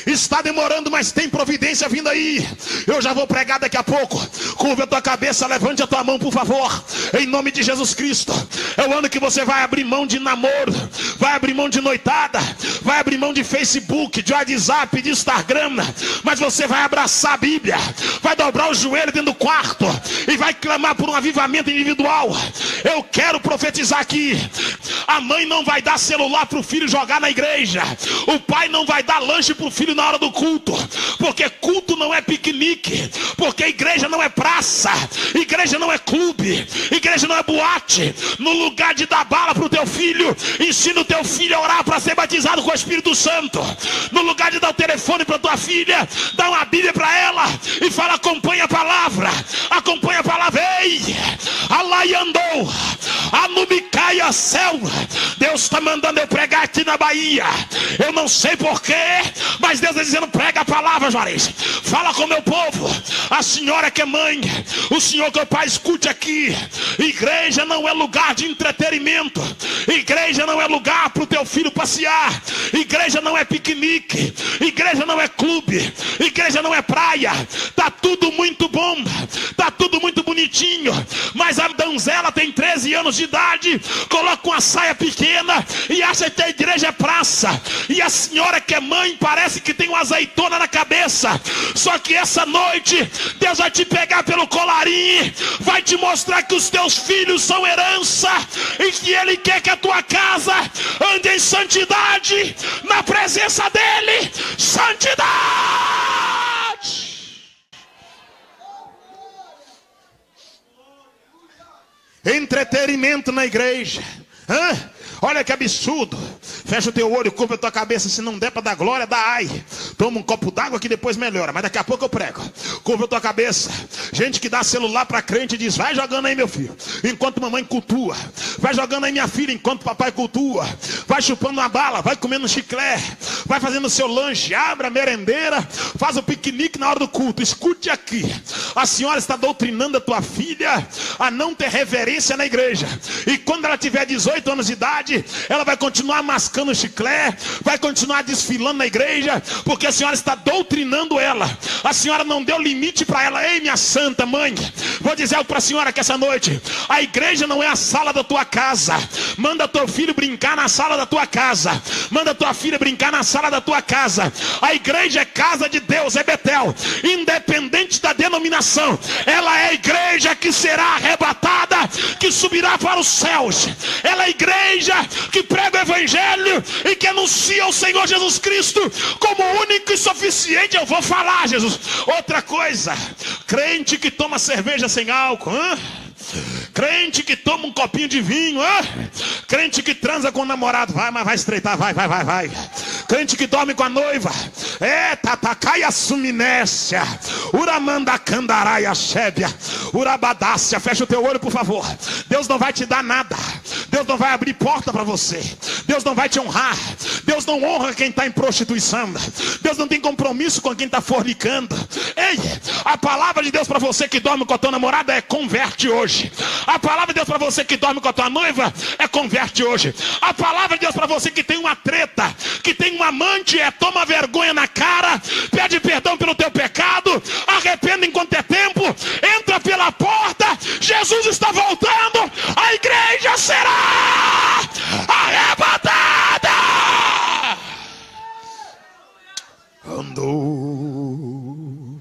Está demorando, mas tem providência vindo aí. Eu já vou pregar daqui a pouco. Curva a tua cabeça, levante a tua mão, por favor, em nome de Jesus Cristo. É o ano que você vai abrir mão de namoro, vai abrir mão de noitada, vai abrir mão de Facebook, de WhatsApp, de Instagram, mas você vai abraçar a Bíblia, vai dobrar o joelho dentro do quarto e vai clamar por um avivamento individual. Eu quero profetizar aqui: a mãe não vai dar celular para o filho jogar na igreja, o pai não vai dar lanche para o filho na hora do culto, porque culto não é piquenique, porque igreja não é praça, igreja não é clube, igreja não é boate. No lugar de dar bala para o teu filho, ensina o teu filho a orar para ser batizado com o Espírito Santo. No lugar de dar o telefone para tua filha, dá uma Bíblia para ela e fala: acompanha a palavra, acompanha a palavra. Ei, Alai andou, Anubicaia céu. Deus está mandando eu pregar aqui na Bahia. Eu não sei porquê, mas Deus está dizendo: prega a palavra, Juarez. Fala com o meu povo. A senhora que é mãe, o senhor que é pai, escute aqui. Igreja não é lugar de entretenimento. Igreja não é lugar para o teu filho passear. Igreja não é piquenique. Igreja não é clube. Igreja não é praia. Tá tudo muito bom, tá tudo muito bonitinho, mas a donzela tem 13 anos de idade, coloca uma saia pequena e acha que a igreja é praça. E a senhora que é mãe parece que tem uma azeitona na cabeça. Só que essa noite Deus vai te pegar pelo colarinho, vai te mostrar que os teus filhos são herança e que Ele quer que a tua casa ande em santidade, na presença dEle. Santidade! Entretenimento na igreja. Olha que absurdo. Fecha o teu olho, curva a tua cabeça. Se não der para dar glória, dá ai. Toma um copo d'água que depois melhora, mas daqui a pouco eu prego. Curva a tua cabeça. Gente que dá celular para crente e diz: vai jogando aí, meu filho, enquanto mamãe cultua. Vai jogando aí, minha filha, enquanto papai cultua. Vai chupando uma bala, vai comendo um chiclete, vai fazendo o seu lanche, abre a merendeira, faz o piquenique na hora do culto. Escute aqui: a senhora está doutrinando a tua filha a não ter reverência na igreja. E quando ela tiver 18 anos de idade, ela vai continuar mascando chiclete, vai continuar desfilando na igreja, porque a senhora está doutrinando ela. A senhora não deu limite para ela. Ei, minha santa mãe, vou dizer algo para a senhora que essa noite: a igreja não é a sala da tua casa. Manda teu filho brincar na sala da tua casa, manda tua filha brincar na sala da tua casa. A igreja é casa de Deus, é Betel, independente da denominação. Ela é a igreja que será arrebatada, que subirá para os céus. Ela é a igreja que prega o evangelho e que anuncia o Senhor Jesus Cristo como único e suficiente. Eu vou falar, Jesus. Outra coisa: crente que toma cerveja sem álcool, crente que toma um copinho de vinho, crente que transa com o namorado, vai, mas vai estreitar, vai. Crente que dorme com a noiva, tatacaia suminécia, uramanda candaraia chébia, urabadácia. Fecha o teu olho, por favor. Deus não vai te dar nada, Deus não vai abrir porta para você, Deus não vai te honrar. Deus não honra quem está em prostituição, Deus não tem compromisso com quem está fornicando. Ei, a palavra de Deus para você que dorme com a tua namorada é: converte hoje. A palavra de Deus para você que dorme com a tua noiva é: converte hoje. A palavra de Deus para você que tem uma treta, que tem um amante, é: toma vergonha na cara, pede perdão pelo teu pecado, arrependa enquanto é tempo, entra pela porta, Jesus está voltando, a igreja será arrebatada. Andou,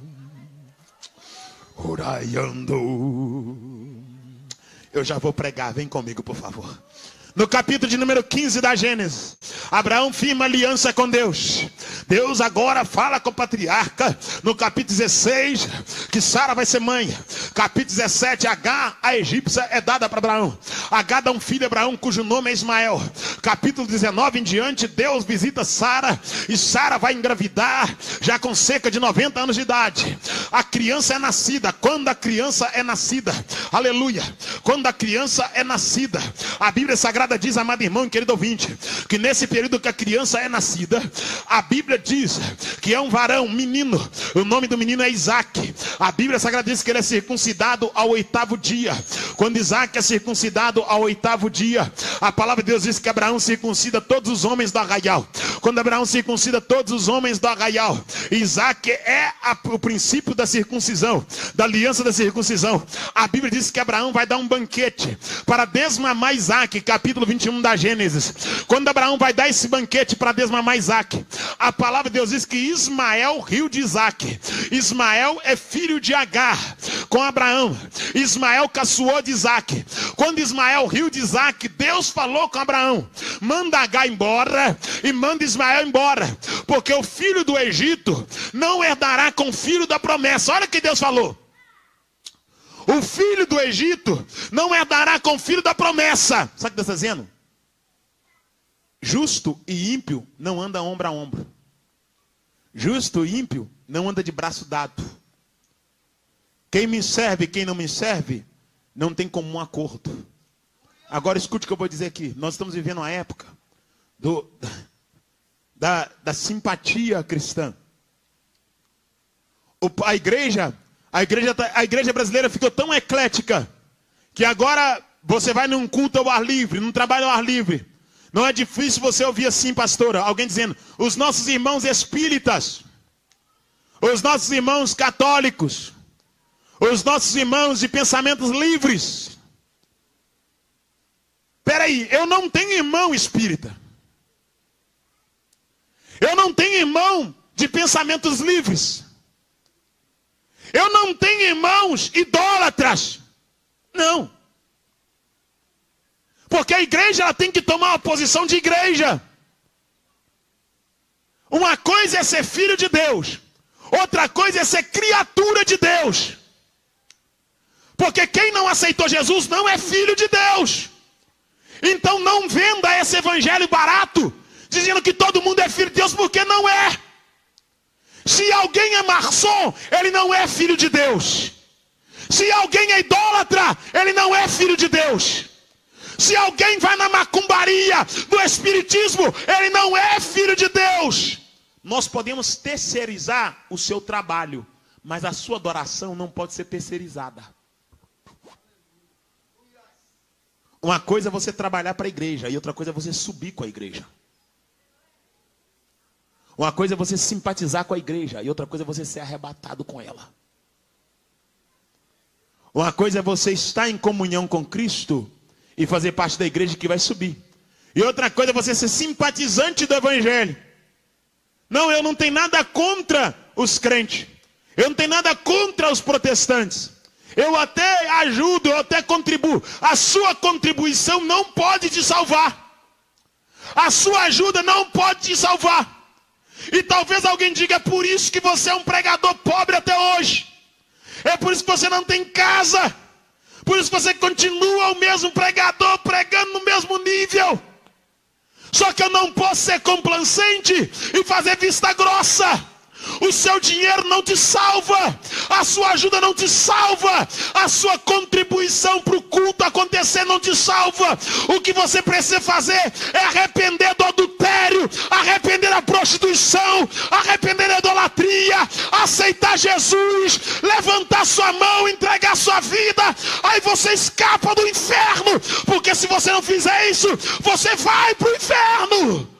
orai, andou. Eu já vou pregar, vem comigo, por favor. No capítulo de número 15 da Gênesis, Abraão firma aliança com Deus. Deus agora fala com o patriarca. No capítulo 16, que Sara vai ser mãe. Capítulo 17, Agar, a egípcia, é dada para Abraão. Agar dá um filho a Abraão, cujo nome é Ismael. Capítulo 19 em diante, Deus visita Sara, e Sara vai engravidar, já com cerca de 90 anos de idade. A criança é nascida. Quando a criança é nascida, aleluia, quando a criança é nascida, a Bíblia Sagrada diz, amado irmão e querido ouvinte, que nesse período que a criança é nascida, a Bíblia diz que é um varão, um menino. O nome do menino é Isaac. A Bíblia Sagrada diz que ele é circuncidado circuncidado ao 8º dia. Quando Isaac é circuncidado ao 8º dia, a palavra de Deus diz que Abraão circuncida todos os homens do arraial. Quando Abraão circuncida todos os homens do arraial, Isaac é o princípio da circuncisão, da aliança da circuncisão. A Bíblia diz que Abraão vai dar um banquete para desmamar Isaac, capítulo 21 da Gênesis. Quando Abraão vai dar esse banquete para desmamar Isaac, a palavra de Deus diz que Ismael riu de Isaac. Ismael é filho de Agar com Abraão. Ismael caçoou de Isaac. Quando Ismael riu de Isaac, Deus falou com Abraão: manda Agar embora e manda Ismael embora, porque o filho do Egito não herdará com o filho da promessa. Olha o que Deus falou: o filho do Egito não herdará com o filho da promessa. Sabe o que Deus está dizendo? Justo e ímpio não andam ombro a ombro. Justo e ímpio não anda de braço dado. Quem me serve e quem não me serve não tem comum acordo. Agora escute o que eu vou dizer aqui. Nós estamos vivendo uma época da simpatia cristã. A igreja brasileira ficou tão eclética que agora você vai num culto ao ar livre, num trabalho ao ar livre. Não é difícil você ouvir assim, pastora, alguém dizendo: os nossos irmãos espíritas, os nossos irmãos católicos, os nossos irmãos de pensamentos livres. Peraí, eu não tenho irmão espírita. Eu não tenho irmão de pensamentos livres. Eu não tenho irmãos idólatras. Não. Porque a igreja ela tem que tomar uma posição de igreja. Uma coisa é ser filho de Deus. Outra coisa é ser criatura de Deus. Porque quem não aceitou Jesus não é filho de Deus. Então não venda esse evangelho barato, dizendo que todo mundo é filho de Deus, porque não é. Se alguém é maçom, ele não é filho de Deus. Se alguém é idólatra, ele não é filho de Deus. Se alguém vai na macumbaria, no espiritismo, ele não é filho de Deus. Nós podemos terceirizar o seu trabalho, mas a sua adoração não pode ser terceirizada. Uma coisa é você trabalhar para a igreja, e outra coisa é você subir com a igreja. Uma coisa é você simpatizar com a igreja, e outra coisa é você ser arrebatado com ela. Uma coisa é você estar em comunhão com Cristo e fazer parte da igreja que vai subir. E outra coisa é você ser simpatizante do evangelho. Não, eu não tenho nada contra os crentes. Eu não tenho nada contra os protestantes. Eu até ajudo, eu até contribuo. A sua contribuição não pode te salvar. A sua ajuda não pode te salvar. E talvez alguém diga: é por isso que você é um pregador pobre até hoje. É por isso que você não tem casa. Por isso que você continua o mesmo pregador, pregando no mesmo nível. Só que eu não posso ser complacente e fazer vista grossa. O seu dinheiro não te salva, a sua ajuda não te salva, a sua contribuição para o culto acontecer não te salva. O que você precisa fazer é arrepender do adultério, arrepender da prostituição, arrepender da idolatria, aceitar Jesus, levantar sua mão, entregar sua vida. Aí você escapa do inferno, porque se você não fizer isso, você vai para o inferno.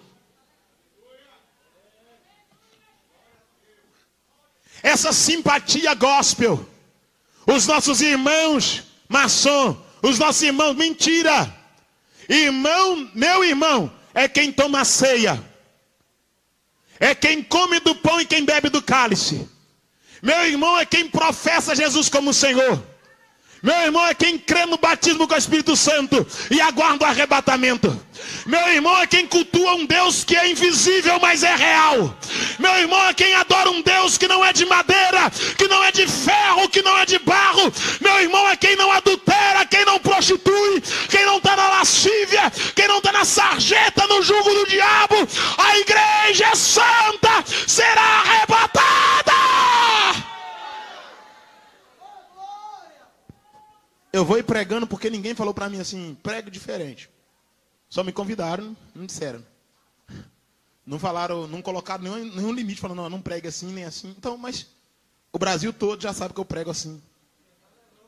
Essa simpatia gospel, os nossos irmãos maçom, os nossos irmãos, mentira. Irmão, meu irmão, é quem toma a ceia, é quem come do pão e quem bebe do cálice. Meu irmão é quem professa Jesus como Senhor. Meu irmão é quem crê no batismo com o Espírito Santo e aguarda o arrebatamento. Meu irmão é quem cultua um Deus que é invisível, mas é real. Meu irmão é quem adora um Deus que não é de madeira, que não é de ferro, que não é de barro. Meu irmão é quem não adultera, quem não prostitui, quem não está na lascívia, quem não está na sarjeta, no jugo do diabo. A igreja santa será arrebatada. Eu vou ir pregando porque ninguém falou para mim assim: prego diferente. Só me convidaram, não disseram. Não falaram, não colocaram nenhum limite, falando: não pregue assim, nem assim. Então, mas o Brasil todo já sabe que eu prego assim.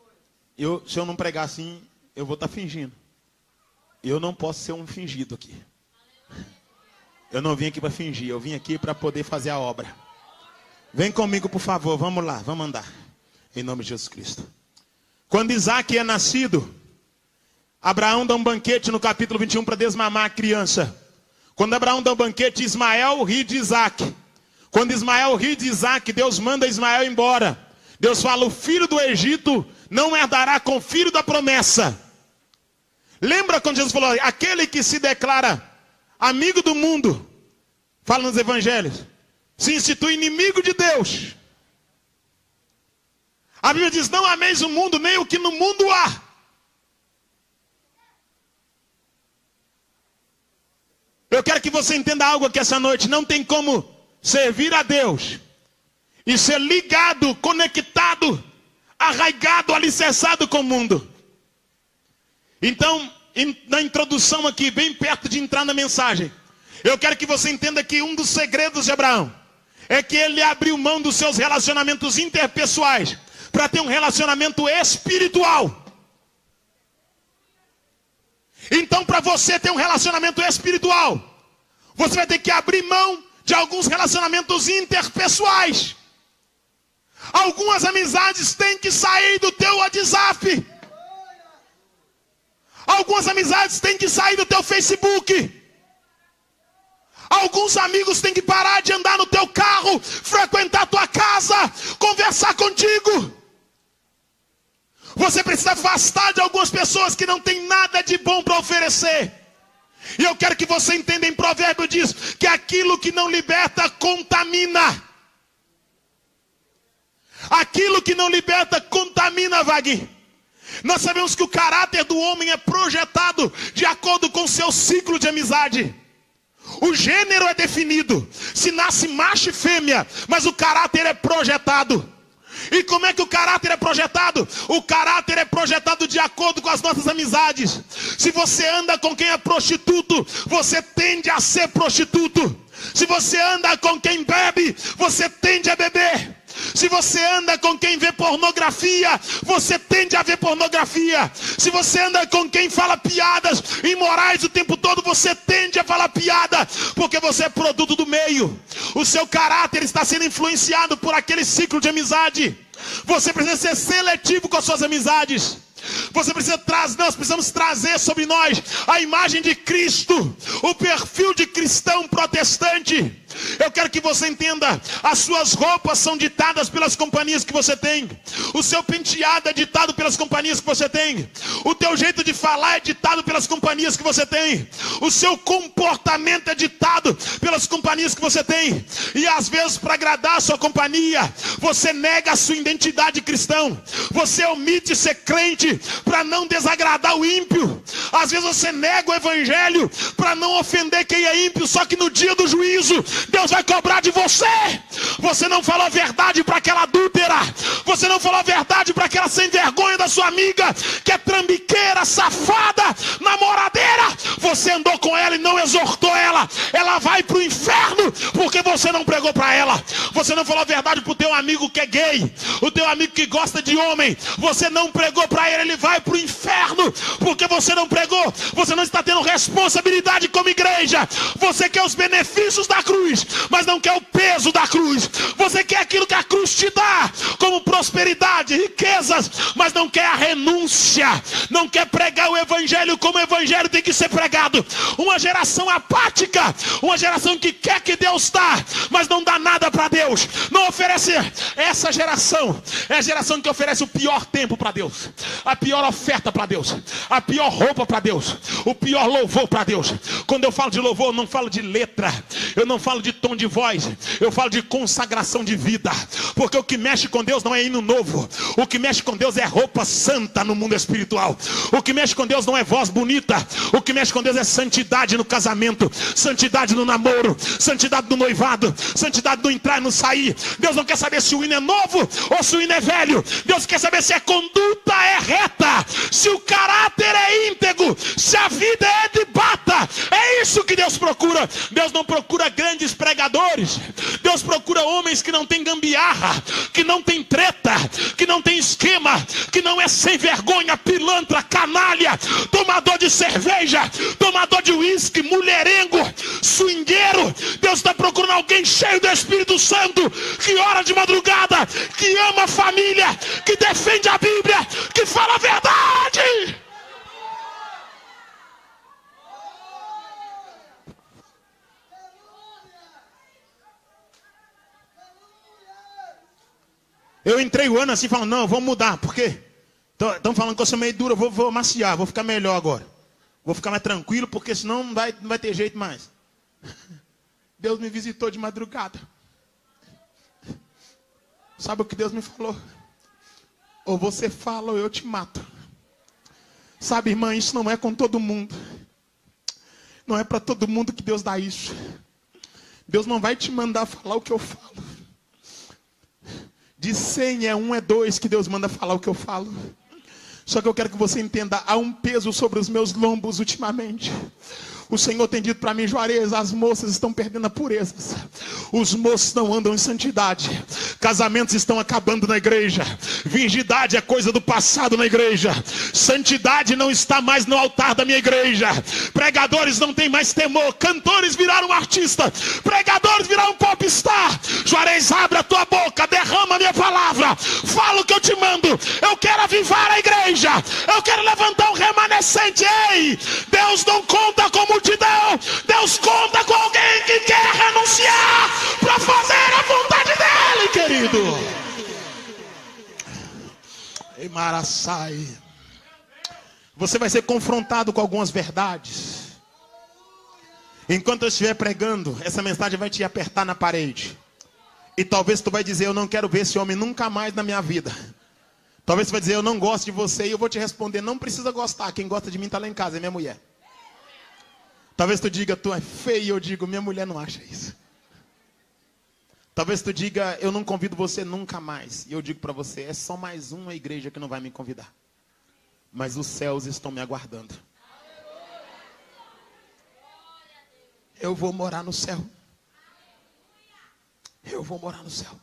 se eu não pregar assim, eu vou estar fingindo. Eu não posso ser um fingido aqui. Eu não vim aqui para fingir, eu vim aqui para poder fazer a obra. Vem comigo, por favor, vamos lá, vamos andar. Em nome de Jesus Cristo. Quando Isaac é nascido, Abraão dá um banquete no capítulo 21 para desmamar a criança. Quando Abraão dá um banquete, Ismael ri de Isaac. Quando Ismael ri de Isaac, Deus manda Ismael embora. Deus fala, o filho do Egito não herdará com o filho da promessa. Lembra quando Jesus falou, aquele que se declara amigo do mundo, fala nos evangelhos, se institui inimigo de Deus. A Bíblia diz, não ameis o mundo, nem o que no mundo há. Eu quero que você entenda algo aqui essa noite. Não tem como servir a Deus e ser ligado, conectado, arraigado, alicerçado com o mundo. Então, na introdução aqui, bem perto de entrar na mensagem, eu quero que você entenda que um dos segredos de Abraão é que ele abriu mão dos seus relacionamentos interpessoais para ter um relacionamento espiritual. Então, para você ter um relacionamento espiritual, você vai ter que abrir mão de alguns relacionamentos interpessoais. Algumas amizades têm que sair do teu WhatsApp. Algumas amizades têm que sair do teu Facebook. Alguns amigos têm que parar de andar no teu carro, frequentar a tua casa, conversar contigo. Você precisa afastar de algumas pessoas que não têm nada de bom para oferecer. E eu quero que você entenda, em Provérbio diz que aquilo que não liberta contamina. Aquilo que não liberta contamina, Wagner. Nós sabemos que o caráter do homem é projetado de acordo com o seu ciclo de amizade. O gênero é definido, se nasce macho e fêmea, mas o caráter é projetado. E como é que o caráter é projetado? O caráter é projetado de acordo com as nossas amizades. Se você anda com quem é prostituto, você tende a ser prostituto. Se você anda com quem bebe, você tende a beber. Se você anda com quem vê pornografia, você tende a ver pornografia. Se você anda com quem fala piadas imorais o tempo todo, você tende a falar piada, porque você é produto do meio. O seu caráter está sendo influenciado por aquele ciclo de amizade. Você precisa ser seletivo com as suas amizades. Você precisa trazer, nós precisamos trazer sobre nós a imagem de Cristo, o perfil de cristão protestante. Eu quero que você entenda, as suas roupas são ditadas pelas companhias que você tem. O seu penteado é ditado pelas companhias que você tem. O teu jeito de falar é ditado pelas companhias que você tem. O seu comportamento é ditado pelas companhias que você tem. E às vezes, para agradar a sua companhia, você nega a sua identidade cristã. Você omite ser crente para não desagradar o ímpio. Às vezes você nega o evangelho para não ofender quem é ímpio. Só que no dia do juízo, Deus vai cobrar de você. Você não falou a verdade para aquela adúltera. Você não falou a verdade para aquela sem vergonha da sua amiga, que é trambiqueira, safada, namoradeira. Você andou com ela e não exortou ela. Ela vai para o inferno porque você não pregou para ela. Você não falou a verdade para o teu amigo que é gay, o teu amigo que gosta de homem. Você não pregou para ele vai para o inferno porque você não pregou. Você não está tendo responsabilidade como igreja. Você quer os benefícios da cruz, mas não quer o peso da cruz. Você quer aquilo que a cruz te dá, como prosperidade, riquezas, mas não quer a renúncia. Não quer pregar o evangelho como o evangelho tem que ser pregado. Uma geração apática, uma geração que quer que Deus dá, mas não dá nada para Deus. Não oferece. Essa geração é a geração que oferece o pior tempo para Deus, a pior oferta para Deus, a pior roupa para Deus, o pior louvor para Deus. Quando eu falo de louvor, eu não falo de letra, eu não falo de tom de voz, eu falo de consagração de vida. Porque o que mexe com Deus não é hino novo. O que mexe com Deus é roupa santa no mundo espiritual. O que mexe com Deus não é voz bonita. O que mexe com Deus é santidade no casamento, santidade no namoro, santidade no noivado, santidade no entrar e no sair. Deus não quer saber se o hino é novo ou se o hino é velho. Deus quer saber se a conduta é reta, se o caráter é íntegro, se a vida é de bata. É isso que Deus procura. Deus não procura grandes pregações pregadores. Deus procura homens que não tem gambiarra, que não tem treta, que não tem esquema, que não é sem vergonha, pilantra, canalha, tomador de cerveja, tomador de uísque, mulherengo, swingueiro. Deus está procurando alguém cheio do Espírito Santo, que ora de madrugada, que ama a família, que defende a Bíblia, que fala a verdade. Eu entrei o ano assim falando, não, vamos mudar, por quê? Estão falando que eu sou meio duro, eu vou maciar, vou ficar melhor agora. Vou ficar mais tranquilo, porque senão não vai ter jeito mais. Deus me visitou de madrugada. Sabe o que Deus me falou? Ou você fala ou eu te mato. Sabe, irmã, isso não é com todo mundo. Não é para todo mundo que Deus dá isso. Deus não vai te mandar falar o que eu falo. De 100 é 1, é 2 que Deus manda falar o que eu falo. Só que eu quero que você entenda, há um peso sobre os meus lombos ultimamente. O Senhor tem dito para mim, Juarez, as moças estão perdendo a pureza. Os moços não andam em santidade. Casamentos estão acabando na igreja. Virgindade é coisa do passado na igreja. Santidade não está mais no altar da minha igreja. Pregadores não têm mais temor. Cantores viraram artista. Pregadores viraram popstar. Juarez, abre a tua boca, derrama a minha palavra. Fala o que eu te mando. Eu quero avivar a igreja. Eu quero levantar um remanescente. Ei, Deus não conta com multidão. Deus conta com alguém que quer renunciar para fazer a vontade dele, querido. Ei, Maraçai. Você vai ser confrontado com algumas verdades. Enquanto eu estiver pregando, essa mensagem vai te apertar na parede. E talvez tu vai dizer, eu não quero ver esse homem nunca mais na minha vida. Talvez tu vai dizer, eu não gosto de você. E eu vou te responder, não precisa gostar. Quem gosta de mim está lá em casa, é minha mulher. Talvez tu diga, tu é feio, e eu digo, minha mulher não acha isso. Talvez tu diga, eu não convido você nunca mais. E eu digo para você, é só mais uma igreja que não vai me convidar. Mas os céus estão me aguardando. Eu vou morar no céu. Eu vou morar no céu.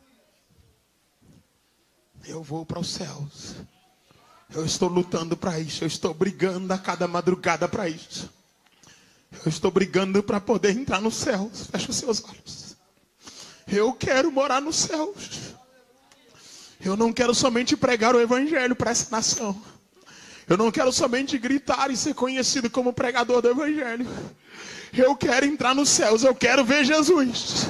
Eu vou para os céus. Eu estou lutando para isso. Eu estou brigando a cada madrugada para isso. Eu estou brigando para poder entrar nos céus. Feche os seus olhos. Eu quero morar nos céus. Eu não quero somente pregar o evangelho para essa nação. Eu não quero somente gritar e ser conhecido como pregador do evangelho. Eu quero entrar nos céus. Eu quero ver Jesus.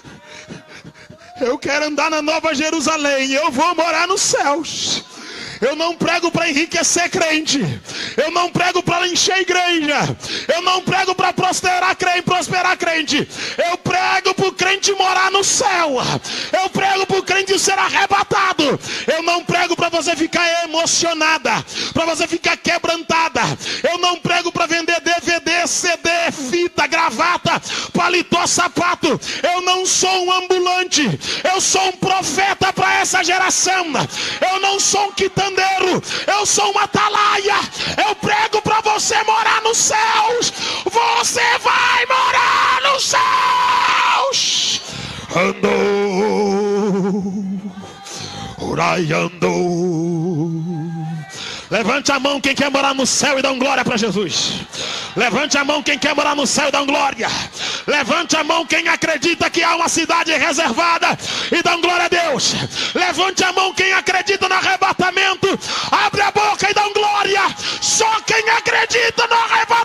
Eu quero andar na Nova Jerusalém. Eu vou morar nos céus. Eu não prego para enriquecer crente. Eu não prego para encher a igreja. Eu não prego para prosperar crente. Eu prego para o crente morar no céu. Eu prego para o crente ser arrebatado. Eu não prego para você ficar emocionada, para você ficar quebrantada. Eu não prego para vender DVD, CD, fita, gravata, paletó, sapato. Eu não sou um ambulante. Eu sou um profeta para essa geração. Eu não sou um quitandeiro. Eu sou uma atalaia. Eu prego para você morar nos céus. Você vai morar nos céus. Andou, orai, andou. Levante a mão quem quer morar no céu e dá glória para Jesus. Levante a mão quem quer morar no céu e dá glória. Levante a mão quem acredita que há uma cidade reservada e dá glória a Deus. Levante a mão quem acredita no arrebatamento. Abre a boca e dá glória. Só quem acredita no arrebatamento